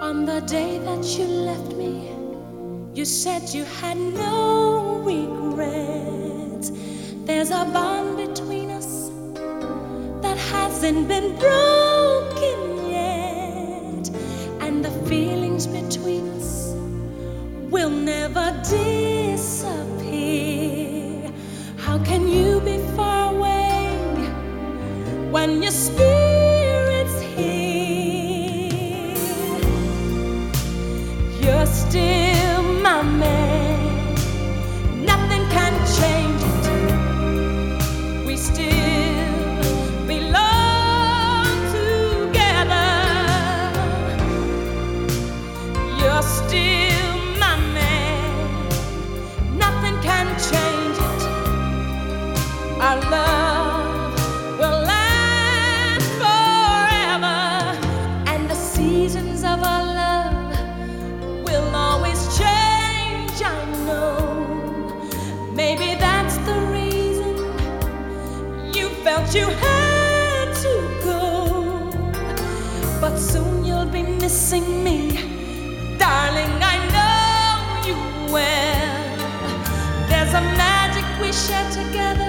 On the day that you left me, you said you had no regrets. There's a bond between us that hasn't been broken yet, and the feelings between us will never disappear. How can you be far away when your spirit's here? You're still my man, nothing can change it. We still belong together. You're still my man, nothing can change it. Our love will last forever, and the seasons of our love will always change, I know. Maybe that's the reason you felt you had to go. But soon you'll be missing me, darling, I know you will. There's a magic we share together